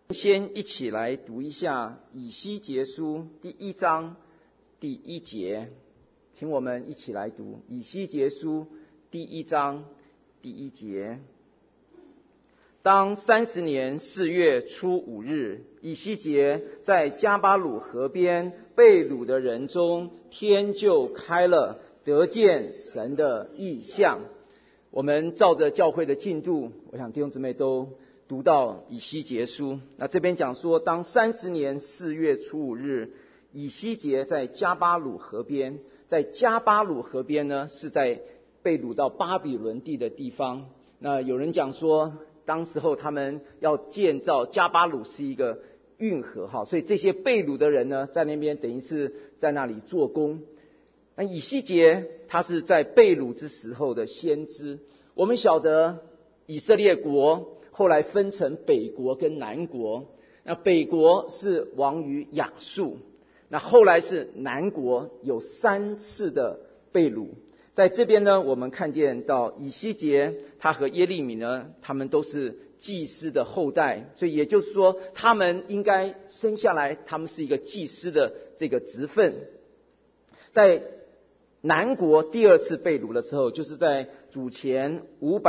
先一起来读一下以西结书第1章第1节，请我们一起来读以西结书第1章第1节。当30年4月初5日，以西结在加巴鲁河边被掳的人中，天就开了，得见神的异象。我们照着教会的进度，我想弟兄姊妹都读到以西结书。那这边讲说，当30年4月初5日，以西结在加巴鲁河边，在加巴鲁河边呢，是在被掳到巴比伦地的地方。那有人讲说，当时候他们要建造加巴鲁是一个运河，所以这些被掳的人呢，在那边等于是在那里做工。那以西结他是在被掳之时候的先知。我们晓得以色列国后来分成北国跟南国，那北国是亡于亚述，那后来是南国有3次的被掳。在这边呢，我们看见到以西结他和耶利米呢，他们都是祭司的后代，所以也就是说他们应该生下来，他们是一个祭司的这个职分。在南国第2次被掳的时候，就是在主前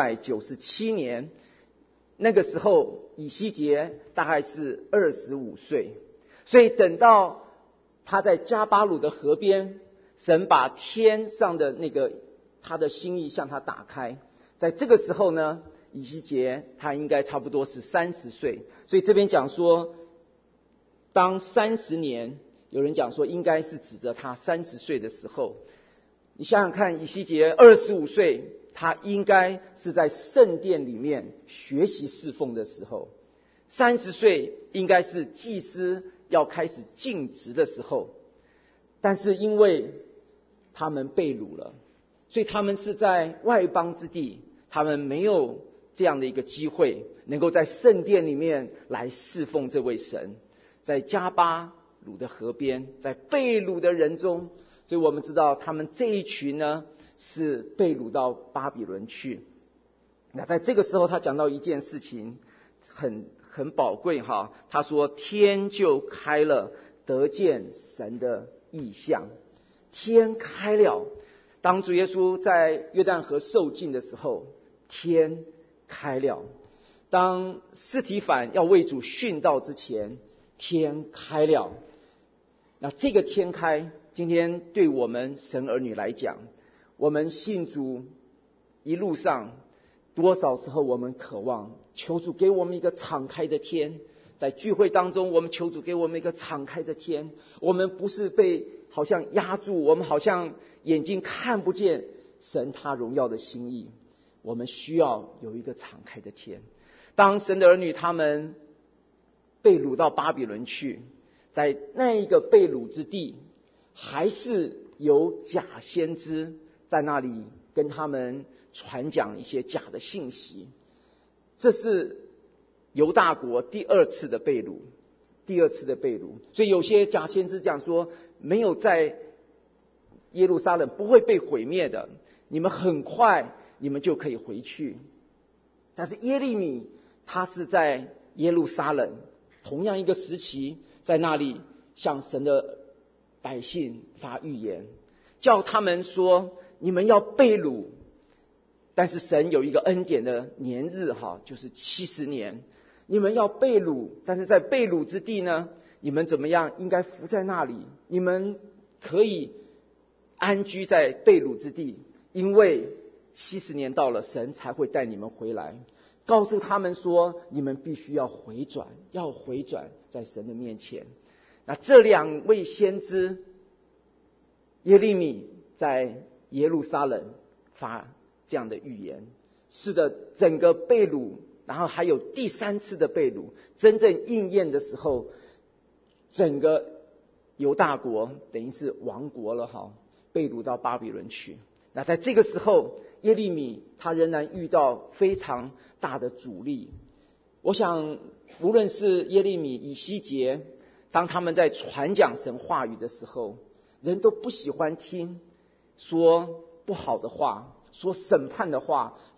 597年，那个时候以西结大概是25岁，所以等到他在加巴鲁的河边，神把天上的那个他的心意向他打开，在这个时候呢，以西结他应该差不多是30岁，所以这边讲说当30年，有人讲说应该是指着他30岁的时候。你想想看，以西结25岁，他应该是在圣殿里面学习侍奉的时候，30岁应该是祭司要开始尽职的时候。但是因为他们被掳了，所以他们是在外邦之地，他们没有这样的一个机会能够在圣殿里面来侍奉这位神。在加巴鲁的河边，在被掳的人中，所以我们知道他们这一群呢是被掳到巴比伦去。那在这个时候他讲到一件事情很宝贵哈，他说天就开了，得见神的异象。天开了，当主耶稣在约旦河受浸的时候，天开了；当司提反要为主殉道之前，天开了。那这个天开，今天对我们神儿女来讲，我们信主一路上，多少时候我们渴望求主给我们一个敞开的天。在聚会当中，我们求主给我们一个敞开的天，我们不是被好像压住，我们好像眼睛看不见神他荣耀的心意，我们需要有一个敞开的天。当神的儿女他们被掳到巴比伦去，在那一个被掳之地，还是有假先知在那里跟他们传讲一些假的信息。这是犹大国第2次的被掳，所以有些假先知讲说，没有在耶路撒冷不会被毁灭的，你们很快你们就可以回去。但是耶利米他是在耶路撒冷，同样一个时期，在那里向神的百姓发预言，叫他们说你们要被掳，但是神有一个恩典的年日就是70年，你们要被掳，但是在被掳之地呢，你们怎么样？应该伏在那里，你们可以安居在被掳之地，因为70年到了，神才会带你们回来。告诉他们说，你们必须要回转，在神的面前。那这2位先知，耶利米在耶路撒冷发这样的预言。是的，整个被掳，然后还有第3次的被掳，真正应验的时候，整个犹大国等于是亡国了被掳到巴比伦去。那在这个时候，耶利米他仍然遇到非常大的阻力。我想无论是耶利米、以西结，当他们在传讲神话语的时候，人都不喜欢听说不好的话，说审判的话，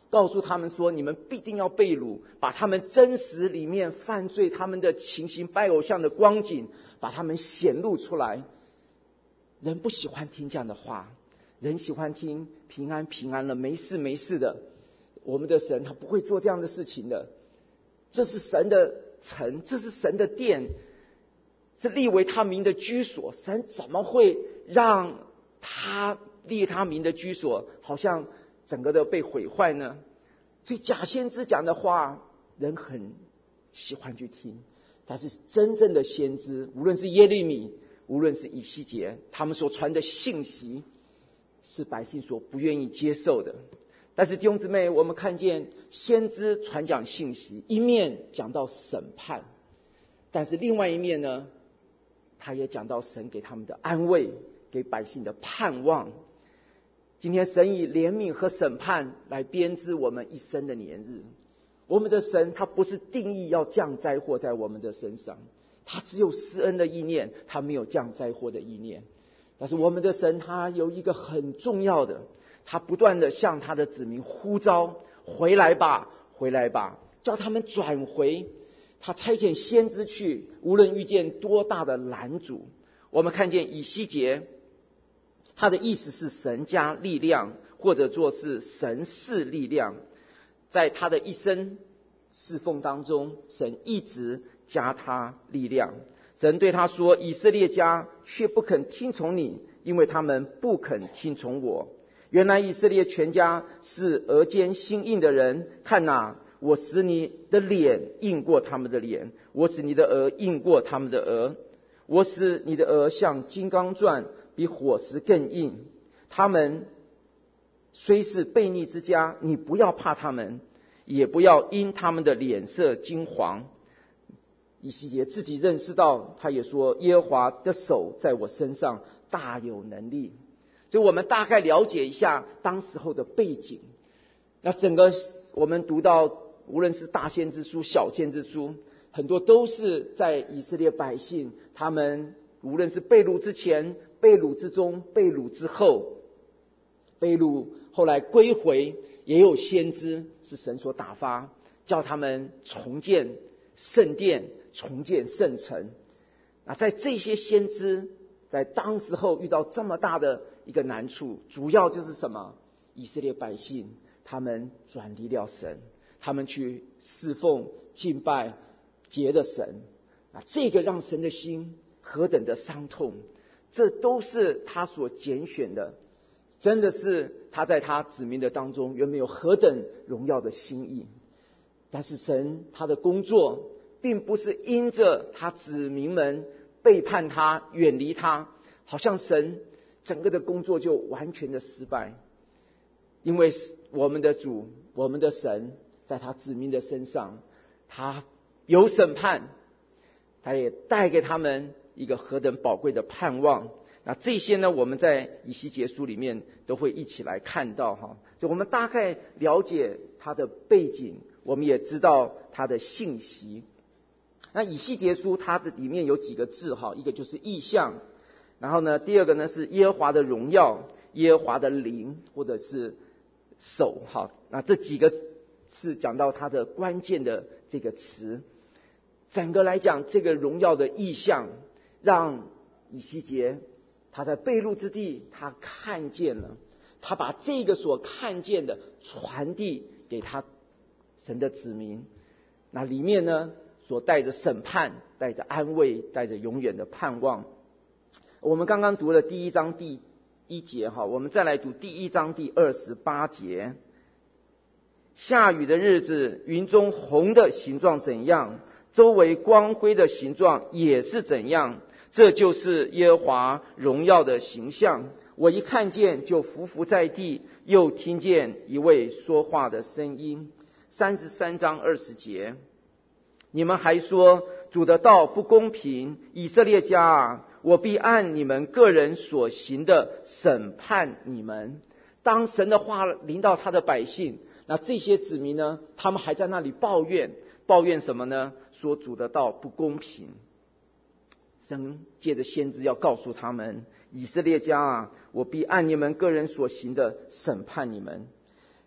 告诉他们说，你们必定要被掳，把他们真实里面犯罪他们的情形拜偶像的光景把他们显露出来。人不喜欢听这样的话，人喜欢听平安平安了，没事没事的。我们的神他不会做这样的事情的，这是神的城，这是神的殿，是立为他名的居所，神怎么会让他立他名的居所好像整个的被毁坏呢？所以假先知讲的话人很喜欢去听，但是真正的先知，无论是耶利米，无论是以西结，他们所传的信息是百姓所不愿意接受的。但是弟兄姊妹，我们看见先知传讲信息，一面讲到审判，但是另外一面呢，他也讲到神给他们的安慰，给百姓的盼望。今天神以怜悯和审判来编织我们一生的年日。我们的神他不是定义要降灾祸在我们的身上，他只有施恩的意念，他没有降灾祸的意念。但是我们的神他有一个很重要的，他不断的向他的子民呼召，回来吧，回来吧，叫他们转回。他差遣先知去，无论遇见多大的拦阻。我们看见以西结，他的意思是神加力量，或者说是神赐力量。在他的一生侍奉当中，神一直加他力量。神对他说，以色列家却不肯听从你，因为他们不肯听从我。原来以色列全家是额间心硬的人，看哪，我使你的脸硬过他们的脸，我使你的额硬过他们的额，我使你的额像金刚钻，比火石更硬。他们虽是悖逆之家，你不要怕他们，也不要因他们的脸色惊惶。以西结自己认识到，他也说，耶和华的手在我身上大有能力。所以我们大概了解一下当时候的背景。那整个我们读到，无论是大先知书、小先知书，很多都是在以色列百姓，他们无论是被掳之前、被掳之中、被掳之后，被掳后来归回，也有先知是神所打发，叫他们重建圣殿，重建圣城。那在这些先知在当时候遇到这么大的一个难处，主要就是什么？以色列百姓他们转离了神，他们去侍奉敬拜别的神，这个让神的心何等的伤痛。这都是他所拣选的，真的是他在他子民的当中原本有何等荣耀的心意。但是神他的工作并不是因着他子民们背叛他、远离他，好像神整个的工作就完全的失败。因为我们的主，我们的神在他子民的身上，他有审判，他也带给他们一个何等宝贵的盼望。那这些呢，我们在以西结书里面都会一起来看到哈。就我们大概了解他的背景，我们也知道他的信息。那以西结书它的里面有几个字哈，一个就是意象，然后呢，第二个呢是耶和华的荣耀、耶和华的灵或者是手哈。那这几个是讲到它的关键的这个词。整个来讲，这个荣耀的意象让以西结他在被掳之地，他看见了，他把这个所看见的传递给他神的子民。那里面呢所带着审判，带着安慰，带着永远的盼望。我们刚刚读了第一章第1节哈，我们再来读第1章第28节。下雨的日子，云中红的形状怎样，周围光辉的形状也是怎样，这就是耶和华荣耀的形象。我一看见就伏伏在地，又听见一位说话的声音。33章20节。你们还说主的道不公平，以色列家啊，我必按你们个人所行的审判你们。当神的话临到他的百姓，那这些子民呢，他们还在那里抱怨什么呢？说主的道不公平。神借着先知要告诉他们，以色列家啊，我必按你们个人所行的审判你们。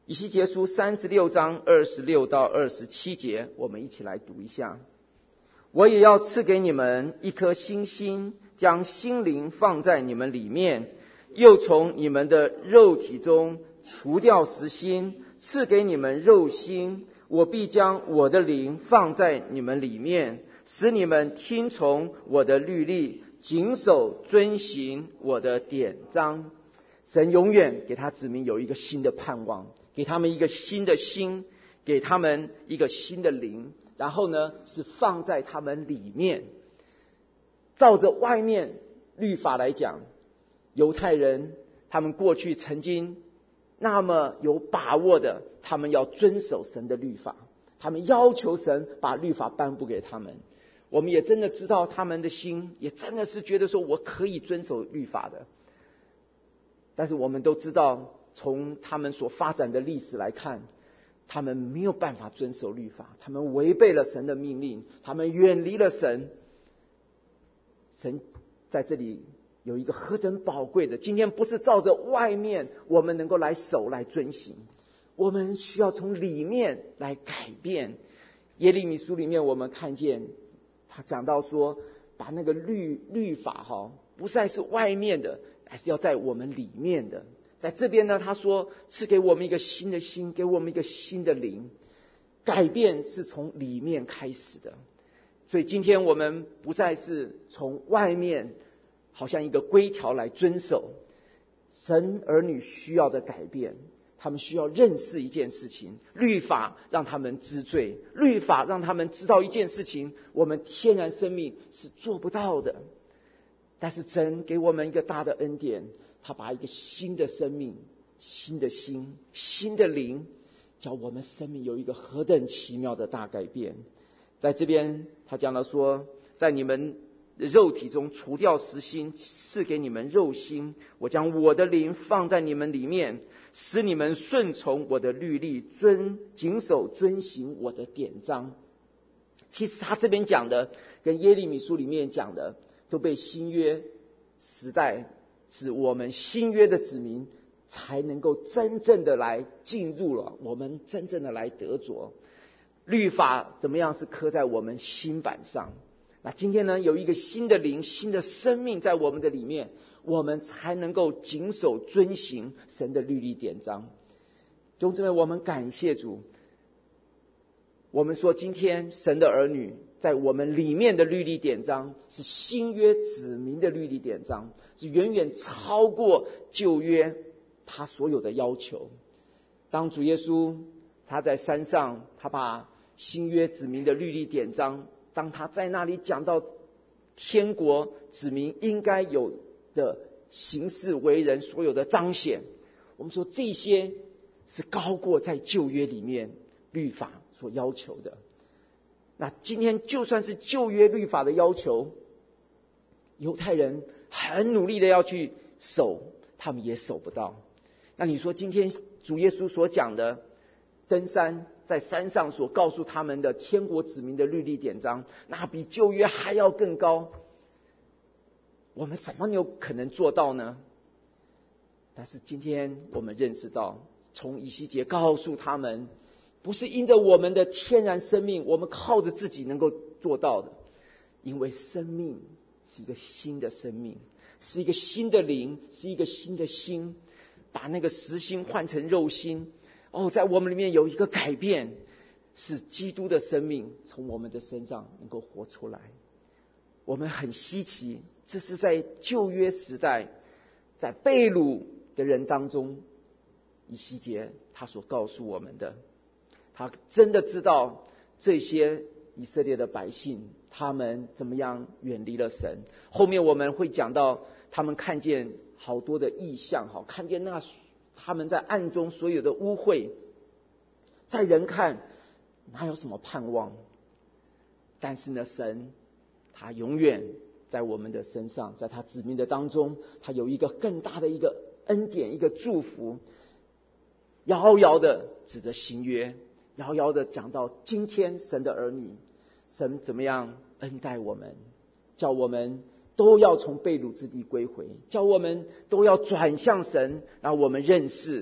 以西结书36章26到27节，我们一起来读一下。我也要赐给你们一颗新心，将心灵放在你们里面，又从你们的肉体中除掉实心，赐给你们肉心。我必将我的灵放在你们里面，使你们听从我的律例，谨守遵行我的典章。神永远给他子民有一个新的盼望，给他们一个新的心，给他们一个新的灵，然后呢，是放在他们里面。照着外面律法来讲，犹太人他们过去曾经那么有把握的，他们要遵守神的律法，他们要求神把律法颁布给他们。我们也真的知道他们的心也真的是觉得说我可以遵守律法的，但是我们都知道从他们所发展的历史来看，他们没有办法遵守律法，他们违背了神的命令，他们远离了神。神在这里有一个何等宝贵的，今天不是照着外面我们能够来守来遵行，我们需要从里面来改变。耶利米书里面我们看见他讲到说，把那个律法不再是外面的，还是要在我们里面的。在这边呢，他说赐给我们一个新的心，给我们一个新的灵，改变是从里面开始的。所以今天我们不再是从外面好像一个规条来遵守，神儿女需要的改变，他们需要认识一件事情，律法让他们知罪，律法让他们知道一件事情，我们天然生命是做不到的。但是神给我们一个大的恩典，他把一个新的生命、新的心、新的灵，叫我们生命有一个何等奇妙的大改变。在这边他讲了说，在你们肉体中除掉实心，赐给你们肉心。我将我的灵放在你们里面，使你们顺从我的律例，谨守遵行我的典章。其实他这边讲的跟耶利米书里面讲的都被新约时代指我们新约的子民才能够真正的来进入了，我们真正的来得着。律法怎么样是刻在我们心板上，那今天呢，有一个新的灵、新的生命在我们的里面，我们才能够谨守遵行神的律例典章。弟兄姊妹，我们感谢主。我们说今天神的儿女在我们里面的律例典章是新约子民的律例典章，是远远超过旧约他所有的要求。当主耶稣他在山上，他把新约子民的律例典章，当他在那里讲到天国子民应该有的行事为人所有的彰显，我们说这些是高过在旧约里面律法所要求的。那今天就算是旧约律法的要求，犹太人很努力的要去守，他们也守不到。那你说今天主耶稣所讲的登山，在山上所告诉他们的天国子民的律例典章，那比旧约还要更高，我们怎么有可能做到呢？但是今天我们认识到，从以西结告诉他们，不是因着我们的天然生命，我们靠着自己能够做到的，因为生命是一个新的生命，是一个新的灵，是一个新的心，把那个实心换成肉心。在我们里面有一个改变，是基督的生命从我们的身上能够活出来。我们很稀奇，这是在旧约时代，在被掳的人当中，以西结他所告诉我们的，他真的知道这些以色列的百姓他们怎么样远离了神。后面我们会讲到他们看见好多的异象，看见那他们在暗中所有的污秽，在人看哪有什么盼望？但是呢，神他永远在我们的身上，在他子民的当中，他有一个更大的一个恩典，一个祝福，遥遥的指着新约，遥遥的讲到今天神的儿女，神怎么样恩待我们，叫我们都要从被掳之地归回，叫我们都要转向神，让我们认识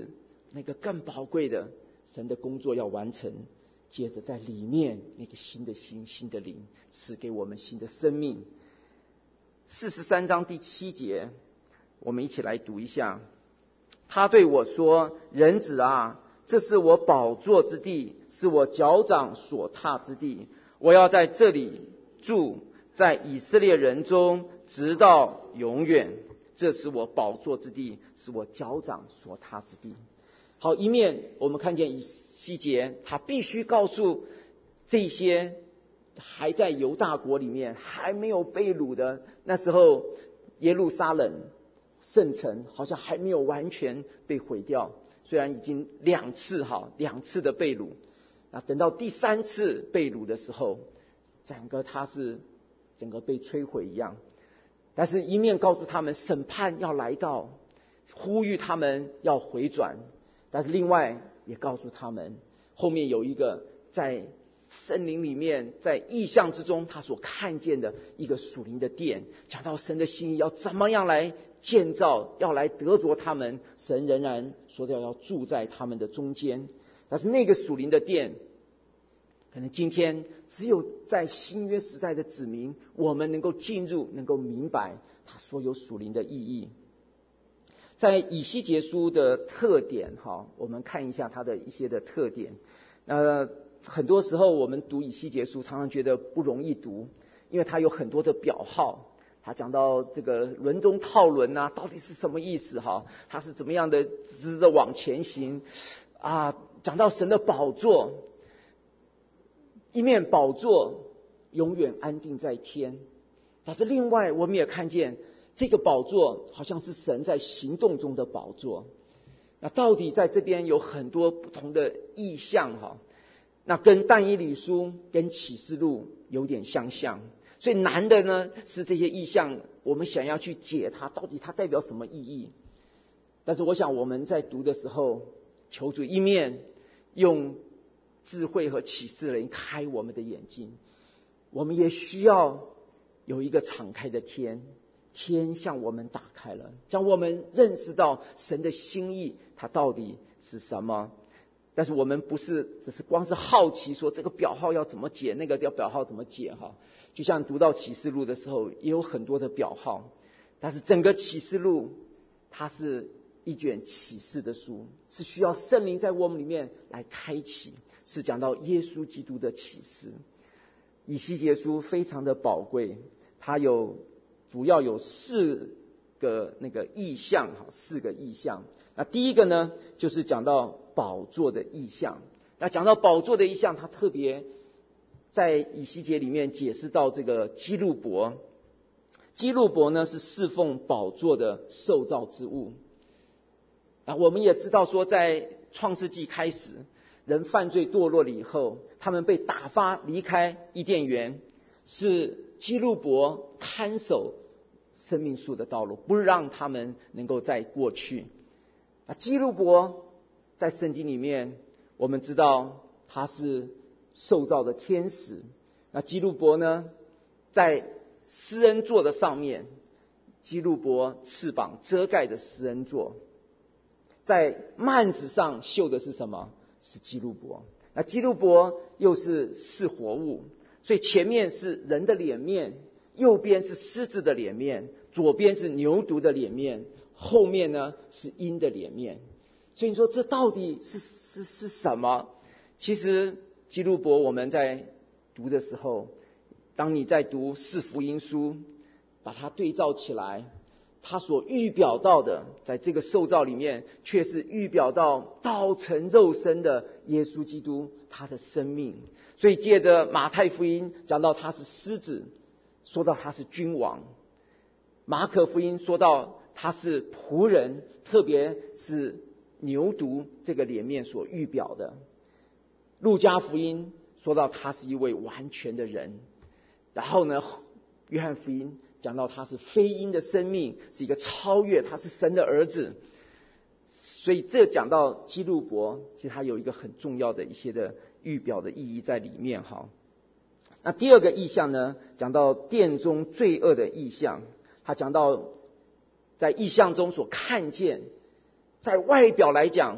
那个更宝贵的神的工作要完成，接着在里面那个新的心、新的灵赐给我们新的生命。43章第7节，我们一起来读一下。他对我说：人子啊，这是我宝座之地，是我脚掌所踏之地，我要在这里住，在以色列人中直到永远。这是我宝座之地，是我脚掌所踏之地。好，一面我们看见以西结，他必须告诉这些还在犹大国里面还没有被掳的，那时候耶路撒冷圣城好像还没有完全被毁掉，虽然已经两次的被掳，那等到第3次被掳的时候，整个被摧毁一样。但是一面告诉他们审判要来到，呼吁他们要回转，但是另外也告诉他们，后面有一个在森林里面，在异象之中他所看见的一个属灵的殿，讲到神的心意要怎么样来建造，要来得着他们，神仍然说要住在他们的中间。但是那个属灵的殿，可能今天只有在新约时代的子民，我们能够进入，能够明白它所有属灵的意义。在以西结书的特点，我们看一下它的一些的特点。很多时候我们读以西结书常常觉得不容易读，因为它有很多的表号，他讲到这个轮中套轮啊，到底是什么意思？它是怎么样的直直的往前行啊？讲到神的宝座，一面宝座永远安定在天，但是另外我们也看见这个宝座好像是神在行动中的宝座。那到底在这边有很多不同的意象，那跟但以理书跟启示录有点相像，所以难的呢是这些意象，我们想要去解它，到底它代表什么意义。但是我想我们在读的时候，求主一面用智慧和启示的人开我们的眼睛，我们也需要有一个敞开的天向我们打开了，让我们认识到神的心意它到底是什么。但是我们不是只是光是好奇说这个表号要怎么解，那个叫表号怎么解就像读到启示录的时候也有很多的表号，但是整个启示录它是一卷启示的书，是需要圣灵在我们里面来开启，是讲到耶稣基督的启示。以西结书非常的宝贵，它主要有4个意象，4个意象。那第一个呢，就是讲到宝座的意象。那讲到宝座的意象，它特别在以西结里面解释到这个基路伯。基路伯呢是侍奉宝座的受造之物。我们也知道说，在创世纪开始，人犯罪堕落了以后，他们被打发离开伊甸园，是基路伯看守生命树的道路，不让他们能够再过去。基路伯在圣经里面我们知道他是受造的天使。那基路伯呢，在施恩座的上面，基路伯翅膀遮盖着施恩座，在幔子上绣的是什么？是基路伯。那基路伯又是活物，所以前面是人的脸面，右边是狮子的脸面，左边是牛犊的脸面，后面呢是鹰的脸面。所以你说这到底是什么？其实基路伯我们在读的时候，当你在读4福音书，把它对照起来，他所预表到的，在这个受造里面却是预表到道成肉身的耶稣基督他的生命。所以借着马太福音讲到他是狮子，说到他是君王；马可福音说到他是仆人，特别是牛犊这个脸面所预表的；路加福音说到他是一位完全的人；然后呢，约翰福音讲到他是非因的生命，是一个超越，他是神的儿子。所以这讲到基路伯，其实他有一个很重要的一些的预表的意义在里面。那第二个意象呢，讲到殿中罪恶的意象。他讲到在意象中所看见，在外表来讲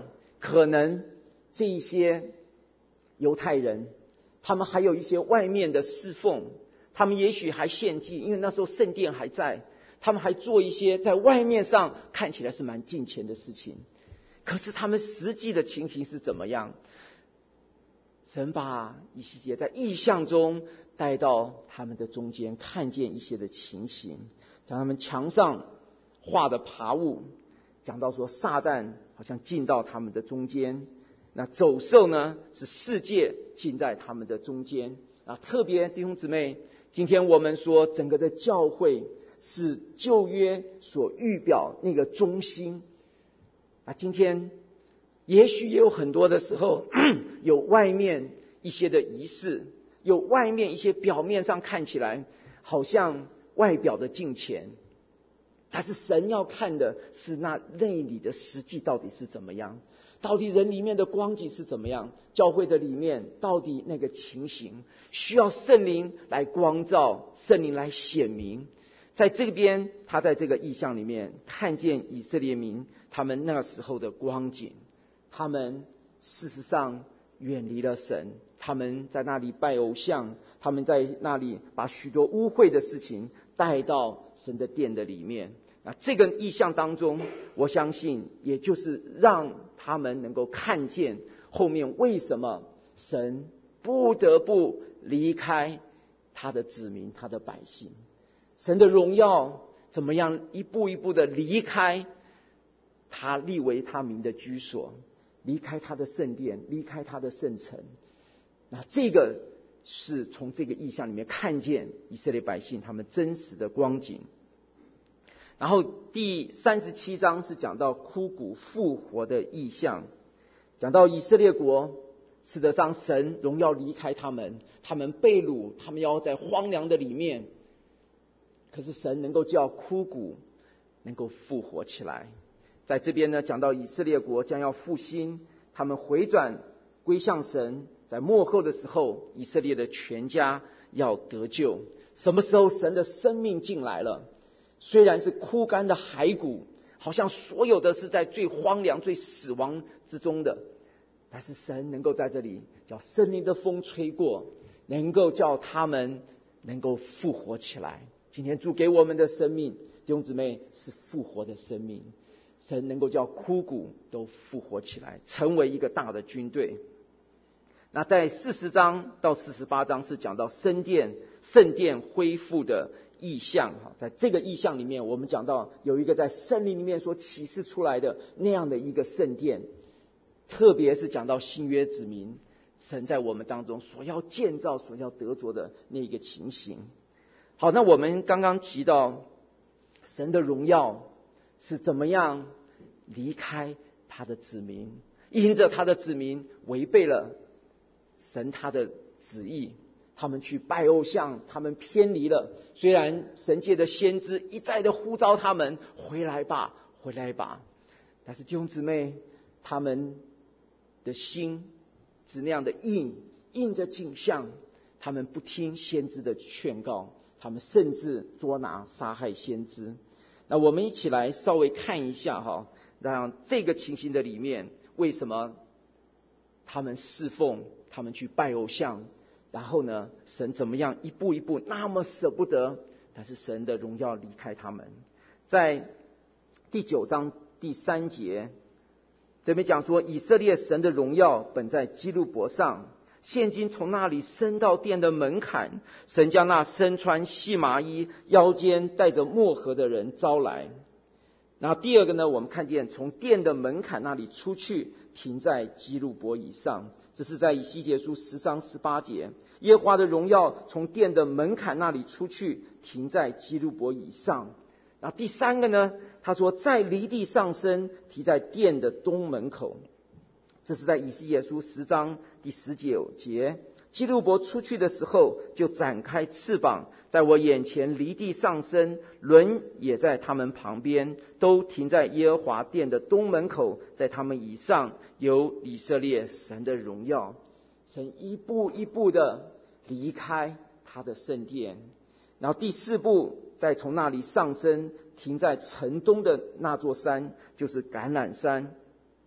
可能这一些犹太人，他们还有一些外面的侍奉，他们也许还献祭，因为那时候圣殿还在，他们还做一些在外面上看起来是蛮敬虔的事情。可是他们实际的情形是怎么样？神把以西结在异象中带到他们的中间，看见一些的情形，讲他们墙上画的爬物，讲到说撒旦好像进到他们的中间，那走兽呢是世界进在他们的中间。特别弟兄姊妹，今天我们说整个的教会是旧约所预表那个中心，今天也许也有很多的时候有外面一些的仪式，有外面一些表面上看起来好像外表的敬虔，但是神要看的是那内里的实际到底是怎么样，到底人里面的光景是怎么样，教会的里面到底那个情形需要圣灵来光照，圣灵来显明。在这边他在这个异象里面看见以色列民他们那时候的光景，他们事实上远离了神，他们在那里拜偶像，他们在那里把许多污秽的事情带到神的殿的里面。这个异象当中，我相信也就是让他们能够看见后面为什么神不得不离开他的子民，他的百姓。神的荣耀怎么样一步一步的离开他立为他名的居所，离开他的圣殿，离开他的圣城。这个是从这个异象里面看见以色列百姓他们真实的光景。然后第37章是讲到枯骨复活的异象，讲到以色列国使得上神荣耀离开他们，他们被掳，他们要在荒凉的里面，可是神能够叫枯骨能够复活起来。在这边呢，讲到以色列国将要复兴，他们回转归向神，在末后的时候，以色列的全家要得救。什么时候神的生命进来了？虽然是枯干的骸骨，好像所有的是在最荒凉最死亡之中的，但是神能够在这里叫生命的风吹过，能够叫他们能够复活起来。今天主给我们的生命，弟兄姊妹，是复活的生命。神能够叫枯骨都复活起来，成为一个大的军队。那在40章到48章是讲到圣殿恢复的异象。在这个异象里面，我们讲到有一个在圣灵里面所启示出来的那样的一个圣殿，特别是讲到新约子民神在我们当中所要建造所要得着的那一个情形。好，那我们刚刚提到神的荣耀是怎么样离开他的子民，因着他的子民违背了神他的旨意，他们去拜偶像，他们偏离了。虽然神界的先知一再的呼召他们回来吧，回来吧，但是弟兄姊妹，他们的心只那样的印着景象，他们不听先知的劝告，他们甚至捉拿杀害先知。那我们一起来稍微看一下让这个情形的里面，为什么他们侍奉，他们去拜偶像，然后呢，神怎么样一步一步那么舍不得，但是神的荣耀离开他们。在第9章第3节这边讲说，以色列神的荣耀本在基路伯上，现今从那里升到殿的门槛，神将那身穿细麻衣腰间带着墨盒的人招来。然后第二个呢，我们看见从殿的门槛那里出去，停在基路伯以上。这是在以西结书10章18节，耶和华的荣耀从殿的门槛那里出去，停在基路伯以上。然后第三个呢，他说在离地上升，停在殿的东门口。这是在以西结书10章第19节，基路伯出去的时候，就展开翅膀，在我眼前离地上升，轮也在他们旁边，都停在耶和华殿的东门口，在他们以上有以色列神的荣耀。神一步一步的离开他的圣殿，然后第4步再从那里上升，停在城东的那座山，就是橄榄山。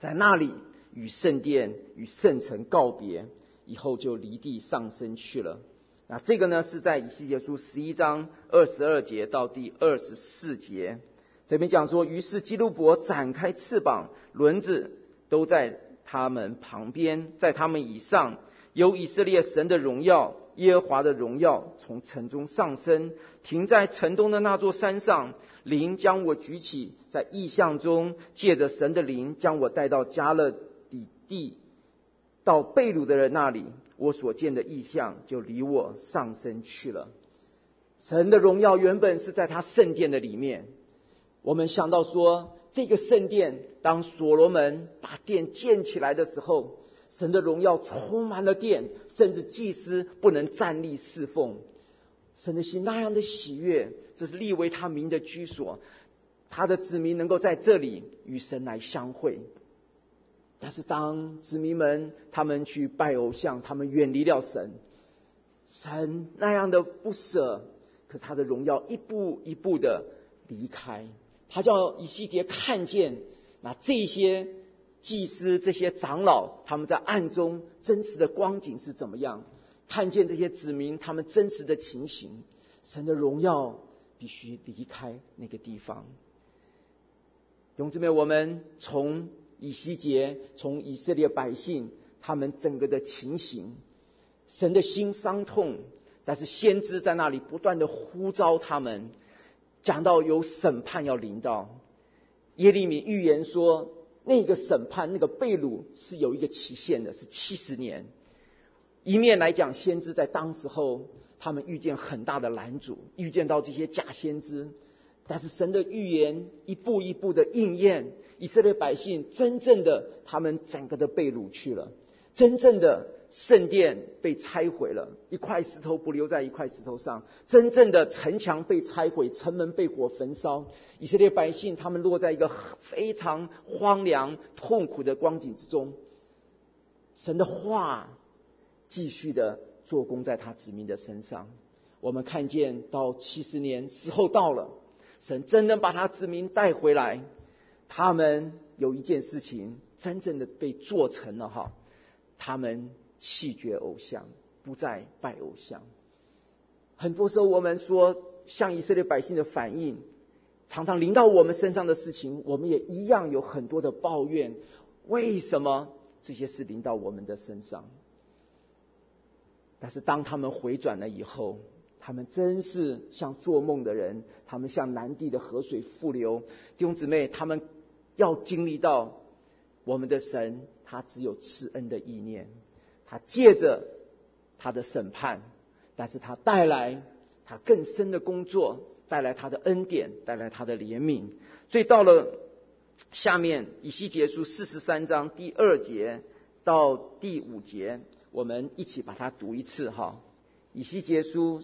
在那里与圣殿与圣城告别，以后就离地上升去了。那这个呢，是在以西结书11章22节到第24节，这边讲说，于是基路伯展开翅膀，轮子都在他们旁边，在他们以上有以色列神的荣耀，耶和华的荣耀从城中上升，停在城东的那座山上。灵将我举起，在异象中借着神的灵将我带到迦勒底地，到被掳的人那里，我所见的异象就离我上升去了。神的荣耀原本是在他圣殿的里面。我们想到说，这个圣殿当所罗门把殿建起来的时候，神的荣耀充满了殿，甚至祭司不能站立侍奉。神的心那样的喜悦，这是立为他名的居所，他的子民能够在这里与神来相会。但是当子民们他们去拜偶像，他们远离了神，神那样的不舍，可是他的荣耀一步一步的离开。他叫以西结看见那这些祭司这些长老他们在暗中真实的光景是怎么样，看见这些子民他们真实的情形，神的荣耀必须离开那个地方。弟兄姊妹，我们从以西结，从以色列百姓他们整个的情形，神的心伤痛，但是先知在那里不断的呼召他们，讲到有审判要临到。耶利米预言说，那个审判那个被掳是有一个期限的，是70年。一面来讲，先知在当时候他们遇见很大的拦阻，遇见到这些假先知，但是神的预言一步一步的应验，以色列百姓真正的他们整个的被掳去了，真正的圣殿被拆毁了，一块石头不留在一块石头上，真正的城墙被拆毁，城门被火焚烧，以色列百姓他们落在一个非常荒凉痛苦的光景之中。神的话继续的做工在他子民的身上。我们看见到70年时候到了，神真的把他子民带回来，他们有一件事情真正的被做成了哈，他们弃绝偶像，不再拜偶像。很多时候我们说像以色列百姓的反应，常常临到我们身上的事情，我们也一样有很多的抱怨，为什么这些事临到我们的身上？但是当他们回转了以后，他们真是像做梦的人，他们像南地的河水复流。弟兄姊妹，他们要经历到我们的神，他只有赐恩的意念，他借着他的审判，但是他带来他更深的工作，带来他的恩典，带来他的怜悯。所以到了下面以西结书43章第2节到第5节，我们一起把它读一次哈。以西结书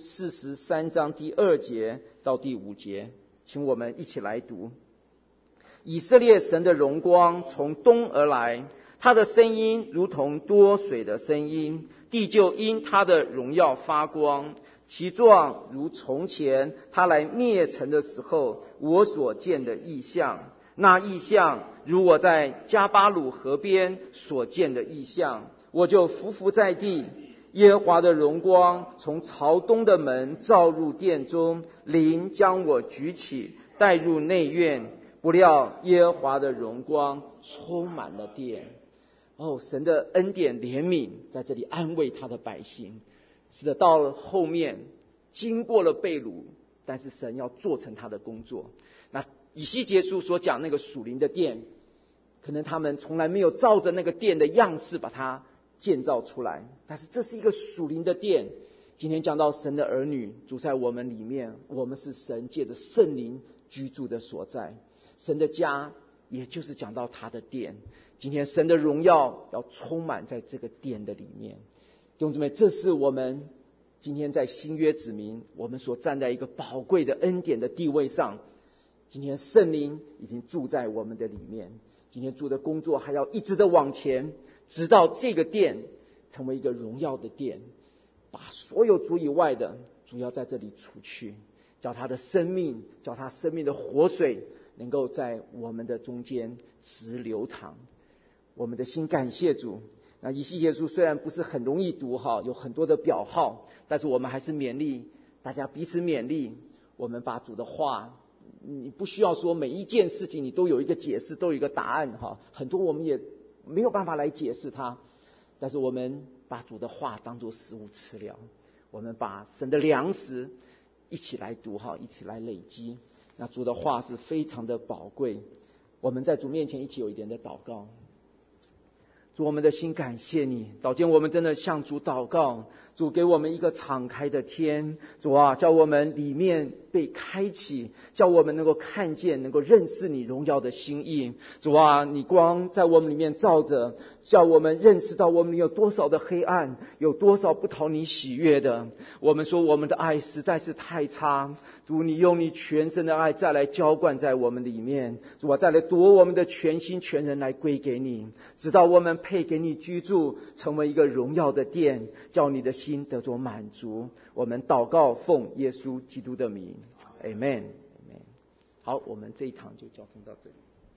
43章第2节到第5节，请我们一起来读。以色列神的荣光从东而来，他的声音如同多水的声音，地就因他的荣耀发光，其状如从前他来灭城的时候我所见的异象。那异象如我在加巴鲁河边所见的异象，我就伏伏在地。耶和华的荣光从朝东的门照入殿中，灵将我举起，带入内院。不料耶和华的荣光充满了殿。神的恩典怜悯在这里安慰他的百姓。是的，到了后面经过了被掳，但是神要做成他的工作。那以西结书所讲那个属灵的殿，可能他们从来没有照着那个殿的样式把它建造出来，但是这是一个属灵的殿。今天讲到神的儿女住在我们里面，我们是神借着圣灵居住的所在。神的家也就是讲到他的殿，今天神的荣耀要充满在这个殿的里面。弟兄姊妹，这是我们今天在新约子民，我们所站在一个宝贵的恩典的地位上。今天圣灵已经住在我们的里面，今天做的工作还要一直的往前，直到这个殿成为一个荣耀的殿，把所有主以外的主要在这里除去，叫他的生命，叫他生命的活水能够在我们的中间直流淌。 我们的心感谢主。那以西结书虽然不是很容易读哈，有很多的表号，但是我们还是勉励大家彼此勉励。我们把主的话，你不需要说每一件事情你都有一个解释，都有一个答案哈。很多我们也没有办法来解释它，但是我们把主的话当作食物吃了。我们把神的粮食一起来读哈，一起来累积。那主的话是非常的宝贵。我们在主面前一起有一点的祷告。主，我们的心感谢你，早间我们真的向主祷告，主给我们一个敞开的天，主啊，叫我们里面被开启，叫我们能够看见，能够认识你荣耀的心意。主啊，你光在我们里面照着，叫我们认识到我们有多少的黑暗，有多少不讨你喜悦的。我们说我们的爱实在是太差，主，你用你全身的爱再来浇灌在我们里面，主啊，再来夺我们的全心全人来归给你，直到我们配给你居住，成为一个荣耀的殿，叫你的心得着满足。我们祷告奉耶稣基督的名， Amen。 好，我们这一堂就交通到这里。